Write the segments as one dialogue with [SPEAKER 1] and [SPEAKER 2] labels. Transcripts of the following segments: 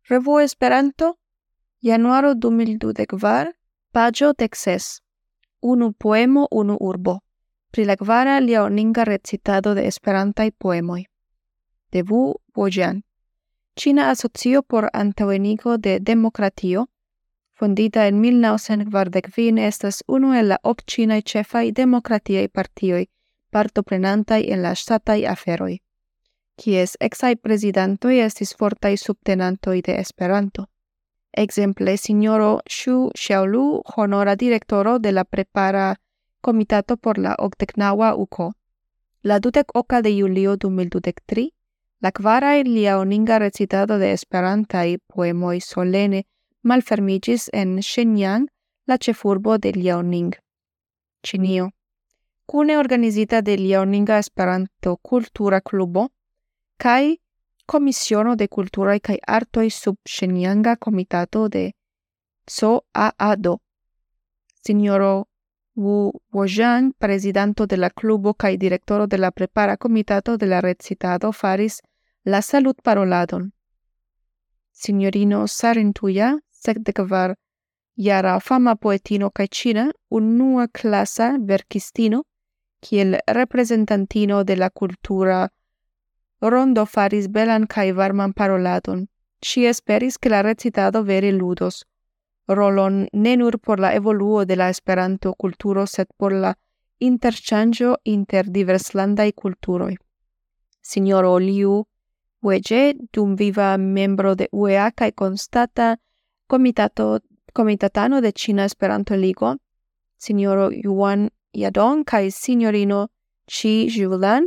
[SPEAKER 1] Revuo Esperanto, januaro 2024, paĝo 16. Unu poemo, unu urbo. Pri la kvara leoninga recitado de esperantaj poemoj. De Wu Bojan. Ĉina Asocio por Antaŭenigo de Demokratio, fondita en 1945, estas unu el la ok ĉinaj ĉefaj demokratiaj partioj, partoprenantaj en la ŝtataj aferoj, kies eksaj prezidantoj estis fortaj subtenantoj de Esperanto. Exemple, signoro Xu Xiaolu, honora directoro de la prepara Comitato por la 89ª UCO. La 28 de julio 2023, la kvaraj leoninga recitado de esperantaj poemoj solene malfermiĝis en Shenyang, la ĉefurbo de Liaoning, Ĉinio. Kune organizita de Liaoninga Esperanto-Kultura Klubo kaj Komisiono de Kulturaj kaj Artoj sub Shenyanga Komitato de COAADO. Signoro Wu Bojan, prezidanto de la klubo kaj direktoro de la prepara komitato de la recitado, faris la salutparoladon. Signorino Sarintuja, 74-jara fama poetino kaj ĉina, unua klasa verkistino, kiel reprezentantino de la kultura rondo faris belan kaj varman paroladon. Ŝi esperis ke la recitado vere ludos rolon ne nur por la evoluo de la Esperanto-kulturo, sed por la interŝanĝo inter diverslandaj kulturoj. Signoro Liu Weijie, dum viva membro de UEA kaj konstata komitatano de Ĉina Esperanto-Ligo, signoro Yuan Yadong kaj signorino Qi Zhulan,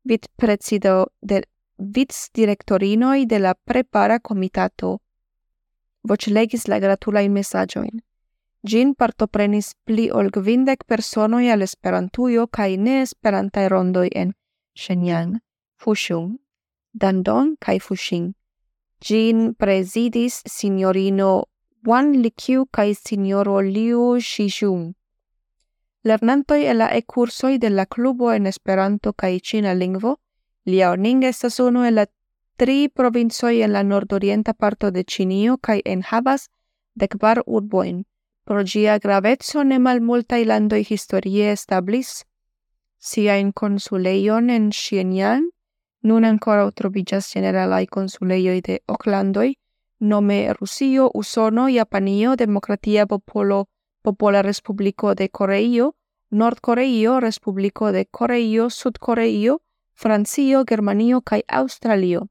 [SPEAKER 1] vicdirektorinoj de la prepara komitato, voĉlegis la gratulajn mesaĝojn. Ĝin partoprenis pli ol 20 personoj al Esperantujo kaj neesperantaj rondoj en Shenyang, Fushun, Dandong kaj Fuxing. Ĝin prezidis sinjorino Wan Liqiu kaj sinjoro Liu Shijun. Lernantoj el la e-kursoj de la klubo en Esperanto kaj ĉina lingvo, Liaoning estas unu el la 3 provincoj en la nordorienta parto de Ĉinio kaj enhavas 14 urbojn. Pro ĝia graveco ne malmultaj landoj historie establis siajn konsulejon en Shenyang. Nun ankoraŭ troviĝas ĝeneralaj konsulejoj de ok landoj, nome Rusio, Usono, Japanio, Demokratia Popola Respubliko de Koreio, Nordkoreio, Respubliko de Koreio, Sudkoreio, Francio, Germanio kaj Aŭstralio.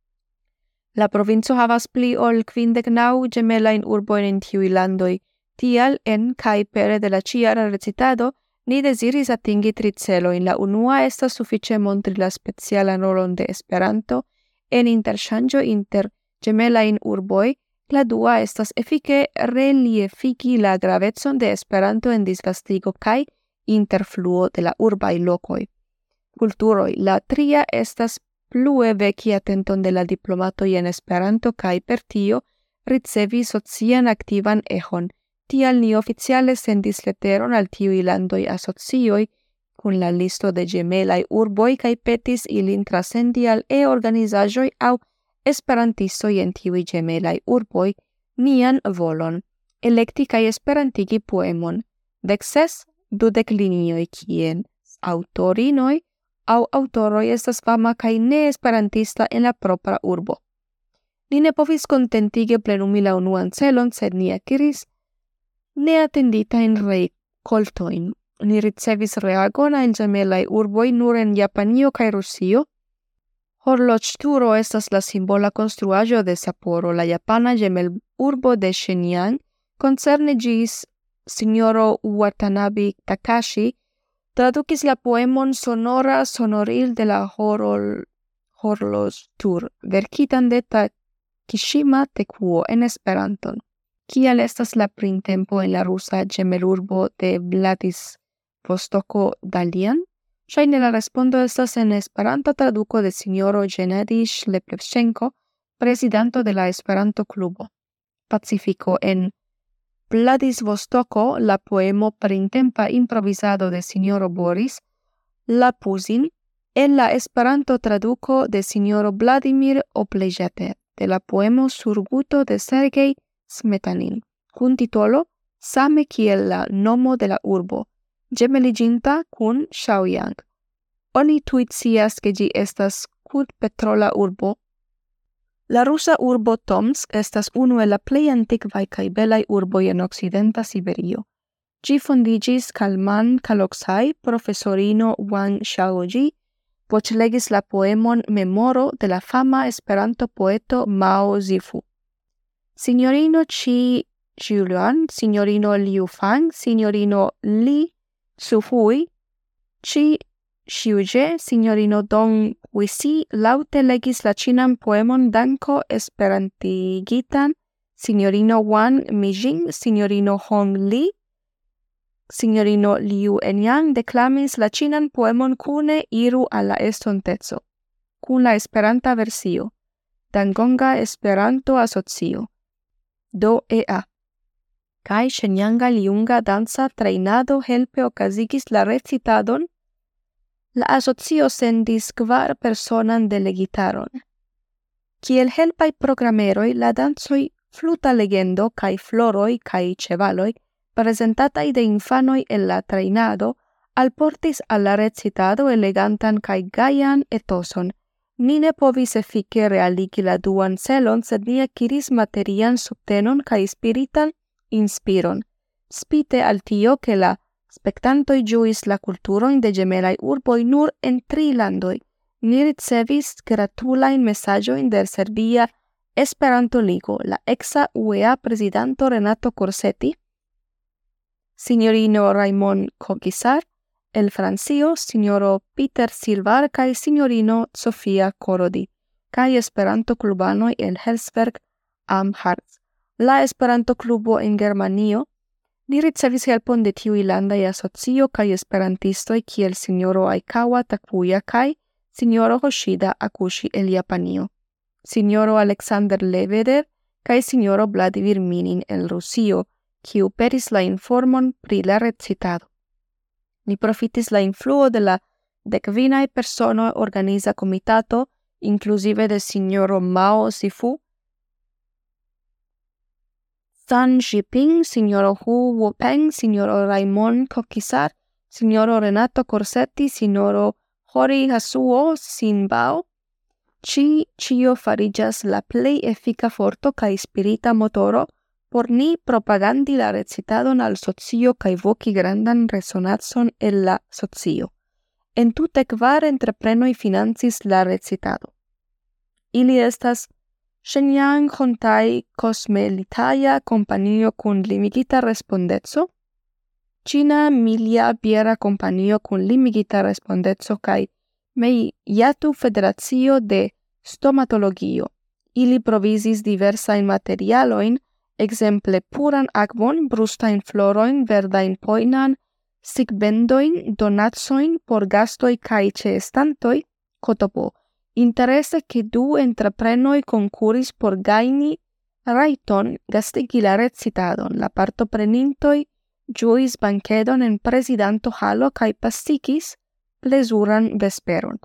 [SPEAKER 1] La provinco havas pli ol 59 ĝemelajn urbojn en tiuj landoj. Tial en kaj pere de la ĉiara recitado ni deziris atingi 3 celojn. La unua estas sufiĉe montri la specialan rolon de Esperanto en interŝanĝo inter ĝemelajn urboj. La dua estas efike reliefigi la gravecon de Esperanto en disvastigo kaj interfluo de la urbaj lokoj. Kulturoj. La tria estas plue veki atenton de la diplomatoj en Esperanto kaj per tio ricevi socian aktivan eĥon. Tial ni oficiale sendis leteron al tiuj landoj asocioj kun la listo de ĝemelaj urboj kaj petis ilin trasendi al organizaĵoj aŭ esperantistoj en tiuj ĝemelaj urboj nian volon elekti kaj esperantigi poemon. 20 linioj kien aŭtorinoj aŭ aŭtoroj estas fama kaj ne esperantista en la propra urbo. Ni ne povis kontentige plenumi la unuan celon, sed ni akiris neatenditajn rekoltojn. Ni ricevis reagon en ĝemelaj urboj nur en Japanio kaj Rusio. Horloĝturo estas la simbola konstruaĵo de Sapporo, la japana ĝemelurbo de Shenyang. Koncerne ĝis signoro Watanabe Takashi tradukis la poemon Sonora sonoril de la horloĝtur, verkitan de Takishima Tekuo en Esperanton. Kial estas la printempo en la rusa ĝemelurbo de Vladivostoko Dalian? Ŝajne la respondo estas en Esperanta traduko de signoro Gennady Shleplevŝenko, prezidanto de la Esperanto-klubo. Pacifiko. En Vladivostoko la poemo Printempa improvizado de signoro Boris Lapuzin en la Esperanto traduko de signoro Vladimir Oplejete. de la poemo Surguto de Sergei Smetanin, kun titolo same kiel la nomo de la urbo, gemeliginta kun Shaoyang. Oni tuit scias ke ĝi estas kudpetrola urbo. La rusa urbo Tomsk estas unu el la plej antikvaj kaj belaj urboj en okcidenta Siberio. Ĝi fondiĝis Kalman Kalocsai, profesorino Wang Xiaoji, voĉlegis la poemon Memoro de la fama Esperanto-poeto Mao Zifu. Signorino Qi Zhiyuan, signorino Liu Fang, signorino Li Sufui, Qi Xiuje, signorino Dong Wisi laŭte legis la ĉinan poemon Danko esperantigitan, signorino Wan Mijing, signorino Hong Li, signorino Liu Enyang deklamis la ĉinan poemon Kune iru al la estonteco, kun la esperanta versio, Dangonga Esperanto Asocio, DOEA. Kaj Shenyanga Liunga dansa trejnado helpe okazigis la recitadon. La asocio sendis 4 personan delegitaron. Kiel helpaj programeroj, la dancoj Fluta Legendo kaj Floroj kaj Ĉevaloj, presentataj de infanoj en la trejnado, alportis al la recitado elegantan kaj gajan etoson. Ni ne povis efike realigi la duan celon, sed ni akiris materian subtenon kaj spiritan inspiron. Spite al tio ke la spektantoj ĝuis la kulturon de ĝemelaj urboj nur en 3 landoj. Ni ricevis gratulajn mesaĝojn de Serbia Esperanto-Ligo, la eksa UEA prezidanto Renato Corsetti, signorino Raymond Coquisar, el Francio, signoro Peter Silvar kaj signorino Sofia Korodi, kaj Esperanto-klubanoj el Helsberg am Harz. La Esperanto-klubo en Germanio. Ni ricevis helpon de tiuj landaj asocio kaj esperantistoj kiel signoro Aikawa Takuya kaj signoro Hoshida Akushi el Japanio, signoro Alexander Lebeder kaj signoro Vladimir Minin el Rusio, kiu peris la informon pri la recitado. Ni profitis la influo de la dekvinaj personoj organiza komitato, inclusive de signoro Mao Zifu, Zhang Xiping, signoro Hu Wupeng, signoro Raymond Coquisar, signoro Renato Corsetti, signoro Hori Hasuo Sinbao. Ĉio fariĝas la plej efika forto kaj spirita motoro por ni propagandi la recitadon al socio kaj voki grandan resonacon el la socio. Entute 4 entreprenoj financis la recitado. Ili estas Shenyang Hontai Kosmelitaya kompanio kun limigita respondeco, Ĉina Milia Biera kompanio kun limigita respondeco kaj Meiyatu Federacio de Stomatologio. Ili provizis diversajn materialojn, ekzemple puran akvon, brustajn florojn, verdajn pojnan, sigbendojn, donacojn por gastoj kaj ĉeestantoj, kotopo. Interese ke 2 entreprenoj konkuris por gajni rajton gastigi la recitadon. La partoprenintoj ĝuis bankedon en prezidanto halo kaj pasigis plezuran vesperon.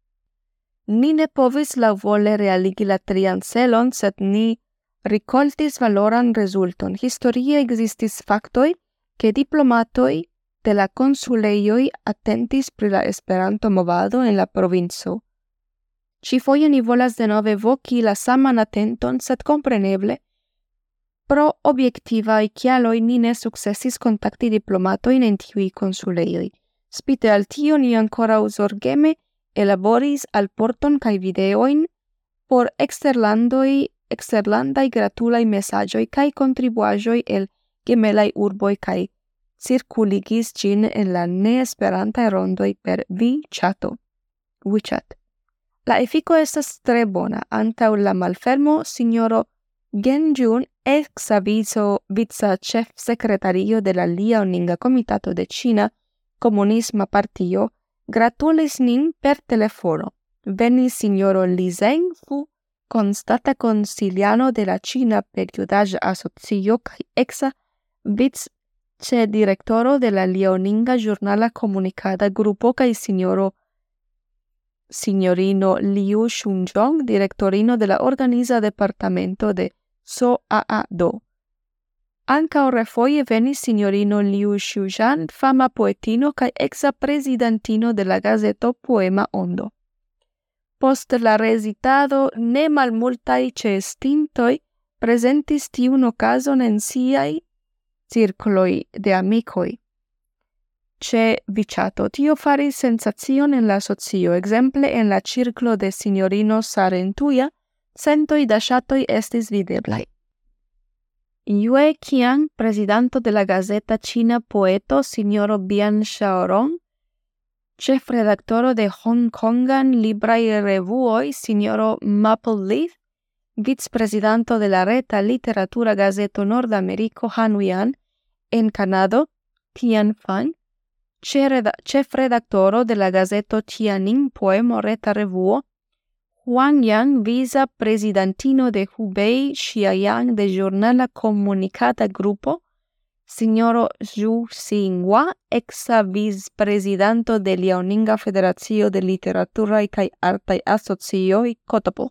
[SPEAKER 1] Ni ne povis laŭvole realigi la 3an celon, sed ni rikoltis valoran rezulton. Historie ekzistis faktoj, ke diplomatoj de la konsulejoj atentis pri la Esperanto-movado en la provinco. Ĉifoje ni volas denove voki la saman atenton, sed kompreneble, pro objektivaj kialoj ni ne sukcesis kontakti diplomatojn en tiuj konsulejoj. Spite al tio ni ankoraŭ zorgeme elaboris alporton kaj videojn por eksterlandaj gratulaj mesaĝoj kaj kontribuaĵoj el gemelaj urboj kaj cirkuligis ĝin en la neesperantaj rondoj per WeChat. La efiko estas tre bona. Antaŭ la malfermo, signoro Gen Jun, eksa vica ĉefsekretario de la Liaoninga Komitato de Ĉina Komunisma Partio, gratulis nin per telefono. Venis signoro Li Zhengfu, constata consiliano de la Ĉina Periodaĵa Asocio kaj eksa vicedirektoro de la Liaoninga Ĵurnala Komunikada Grupo kaj signoro signorino Liu Shunjong, directorino de la organiza departamento de So-a-do. Ankaŭ refoje venis signorino Liu Shuzhan, fama poetino kaj eksa prezidantino de la gazeto Poema Ondo. Post la rezitado, ne malmultaj ĉeestintoj prezentis tiun okazon en siaj cirkloj de amikoj. Ĉe Viĉato tio faris sensacion en la socio, ekzemple en la cirklo de sinjorino Sarentuja, centoj da ŝatoj estis videblaj. Yue Qiang, prezidanto de la gazeta China poeto signoro Bian Shaorong, ĉefredaktoro de Hongkongan libraj revuoj signoro Maple Leaf, vicprezidanto de la reta literatura gazeto Nordameriko Hanuyan en Kanado, Tian Fan, ĉefredaktoro de la gazeto Tianjin Poemo reta revuo, Huang Yang, visa presidentino de Hubei Xiaoyang de Jornala Comunicata Grupo, signoro Zhu Xinhua, exa vicepresidento de Liaoninga Federacio de Literaturaj kaj Artaj Asocioj Kotopo.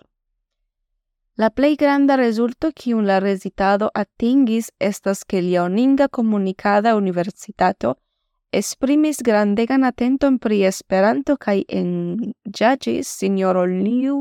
[SPEAKER 1] La plej granda rezulto kiun la rezitado atingis estas ke Liaoninga Komunikada Universitato esprimis grandegan atenton pri Esperanto kaj engaĝis signoro Liu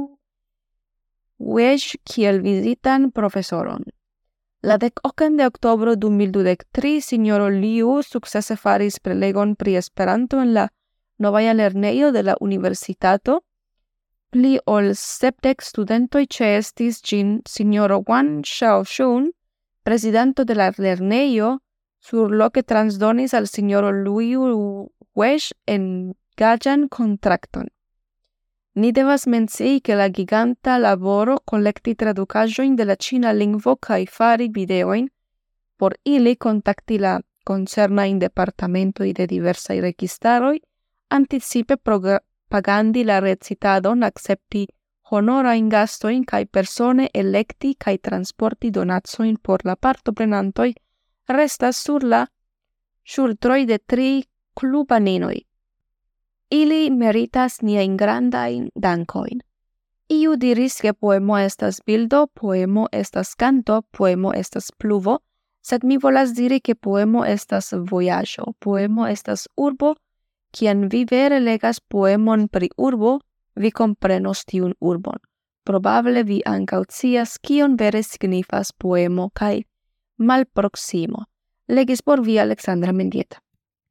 [SPEAKER 1] Wei kiel vizitan profesoron. La 10 de oktobro 2023 signoro Liu sukcese faris prelegon pri Esperanto en la novaja lernejo de la universitato. Pli ol 70 studentoj ĉeestis ĝin. Signoro Wang Xiaoshun, prezidanto de la lernejo, surloke transdonis al signoro Liu Wei engaĝan kontrakton. Ni devas mencii ke la giganta laboro kolekti tradukaĵojn de la ĉina lingvo kaj fari videojn por ili kontakti la koncernajn departamentoj de diversaj registaroj, anticipe propagandi la recitadon, akcepti honorajn gastojn kaj persone elekti kaj transporti donacojn por la partoprenantoj restas sur la ŝultroj de 3 klubaninoj. Ili meritas niajn grandajn dankojn. Iu diris ke poemo estas bildo, poemo estas kanto, poemo estas pluvo, sed mi volas diri ke poemo estas vojaĝo, poemo estas urbo. Kiam vi vere legas poemon pri urbo, vi komprenos tiun urbon. Probable vi ankaŭ scias kion vere signifas poemo kaj malproksimo. Legis por vi Aleksandra Mendieta.